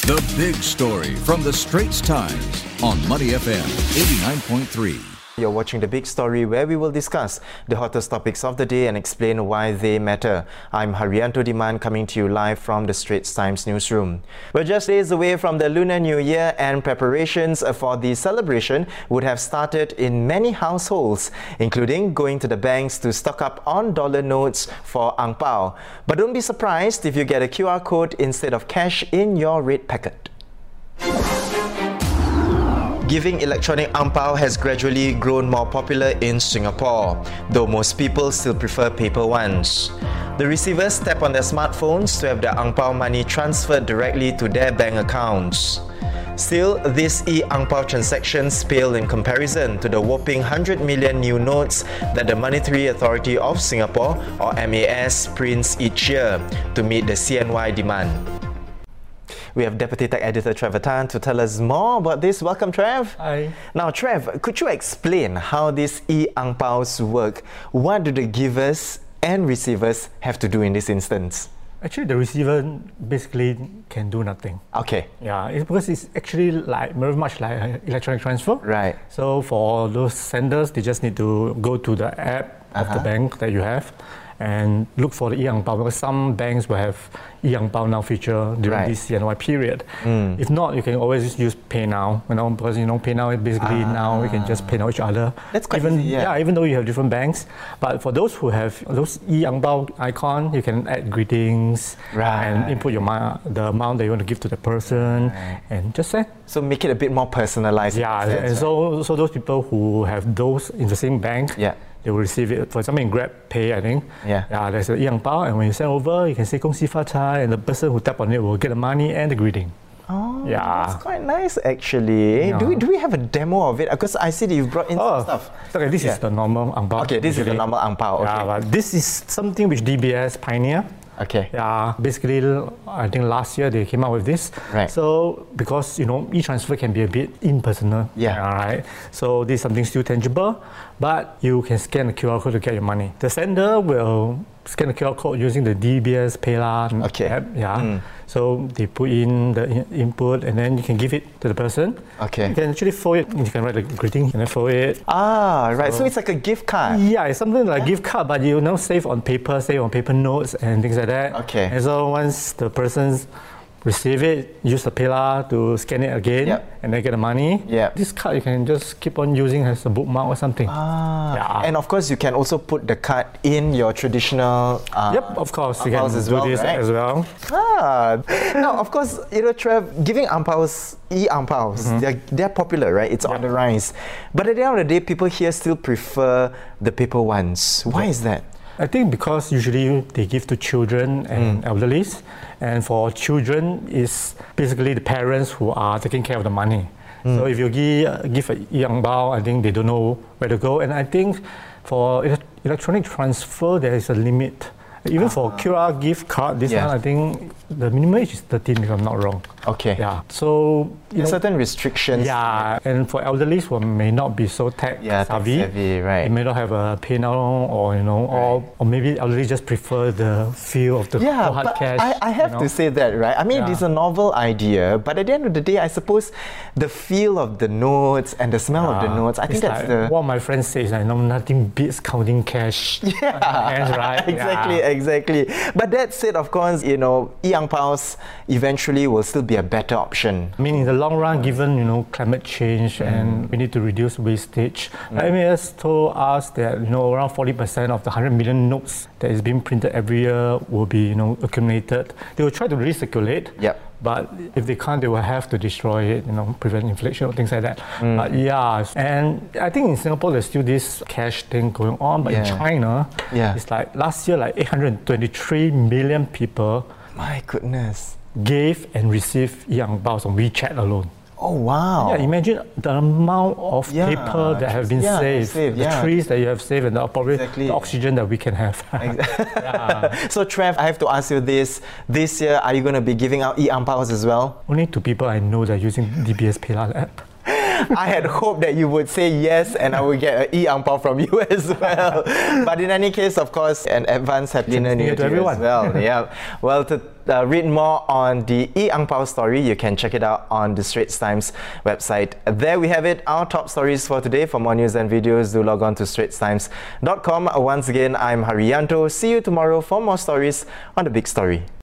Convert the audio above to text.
The Big Story from the Straits Times on Money FM 89.3. You're watching The Big Story, where we will discuss the hottest topics of the day and explain why they matter. I'm Haryanto Diman, coming to you live from the Straits Times newsroom. We're just days away from the Lunar New Year, and preparations for the celebration would have started in many households, including going to the banks to stock up on dollar notes for ang pao. But don't be surprised if you get a QR code instead of cash in your red packet. Giving electronic ang pao has gradually grown more popular in Singapore, though most people still prefer paper ones. The receivers tap on their smartphones to have their ang pao money transferred directly to their bank accounts. Still, these e-ang pao transactions pale in comparison to the whopping 100 million new notes that the Monetary Authority of Singapore, or MAS, prints each year to meet the CNY demand. We have Deputy Tech Editor Trevor Tan to tell us more about this. Welcome, Trev. Hi. Now, Trev, could you explain how these e-ang paos work? What do the givers and receivers have to do in this instance? Actually, the receiver basically can do nothing. Okay. Yeah, it's because it's actually like very much like electronic transfer. Right. So for those senders, they just need to go to the app of the bank that you have and look for the e-ang pao, because some banks will have e-ang pao now feature during this CNY period. If not, you can always use PayNow, because PayNow is basically now we can just pay now each other. That's quite even, easy, yeah. Even though you have different banks. But for those who have those e-ang pao icon, you can add greetings and input the amount that you want to give to the person and just send. So make it a bit more personalized. Yeah, and so those people who have those in the same bank, they will receive it. For example, in GrabPay, I think. There's an e-ang pao, and when you send over, you can say "Kong Si Fa Cai," and the person who tap on it will get the money and the greeting. Oh, that's quite nice, actually. Yeah. Do we have a demo of it? Because I see that you've brought in some stuff. Okay, this is the normal ang pao. Okay, this is the normal ang pao. Okay. Yeah, but this is something which DBS pioneer. Okay. Yeah, basically, I think last year they came out with this. Right. So, because, e-transfer can be a bit impersonal. Yeah. All right. So, this is something still tangible, but you can scan the QR code to get your money. The sender will scan the QR code using the DBS PayLah app. Yeah. So, they put in the input, and then you can give it to the person. Okay. You can actually fold it. You can write the greeting and then fold it. Right. So it's like a gift card. Yeah, it's something like a gift card, but save on paper notes and things like that. Okay. And so once the persons receive it, use the PayLah to scan it again, and then get the money. This card you can just keep on using as a bookmark or something. And of course, you can also put the card in your traditional. Of course, you can do this as well. Now, of course, Trev, giving ang paos, e-ang paos, they're popular, right? It's on the rise. But at the end of the day, people here still prefer the paper ones. Why is that? I think because usually they give to children and elderlies, and for children, it's basically the parents who are taking care of the money. So if you give an e-ang pao, I think they don't know where to go. And I think for electronic transfer, there is a limit. Even for QR gift card, this one, I think the minimum age is 13, if I'm not wrong. Okay. Yeah. So, certain restrictions. Yeah. And for elderly who may not be so tech savvy, right. They may not have a PayNow or maybe elderly just prefer the feel of the hard cash. I have to say that, right? I mean, it's a novel idea, but at the end of the day, I suppose the feel of the notes and the smell of the notes, I think that's like what my friend says, nothing beats counting cash. Hands, right? Exactly. But that said, of course, e-ang paos eventually will still be a better option. I mean, in the long run, given climate change and we need to reduce wastage, MAS told us that around 40% of the 100 million notes that is being printed every year will be accumulated. They will try to recirculate. But if they can't, they will have to destroy it, prevent inflation or things like that. And I think in Singapore there's still this cash thing going on, but in China, it's like last year, like 823 million people. My goodness. Gave and received e-ang paos on WeChat alone. Oh, wow. Yeah, imagine the amount of paper that have been saved, the trees that you have saved, and probably the oxygen that we can have. So, Trev, I have to ask you this. This year, are you going to be giving out e-ang paos as well? Only to people I know that are using DBS PayLah app. I had hoped that you would say yes and I would get an e-ang-pao from you as well. But in any case, of course, an advance Happy New Year to you as well. Yeah. Well, to read more on the e-ang-pao story, you can check it out on the Straits Times website. There we have it, our top stories for today. For more news and videos, do log on to straitstimes.com. Once again, I'm Haryanto. See you tomorrow for more stories on The Big Story.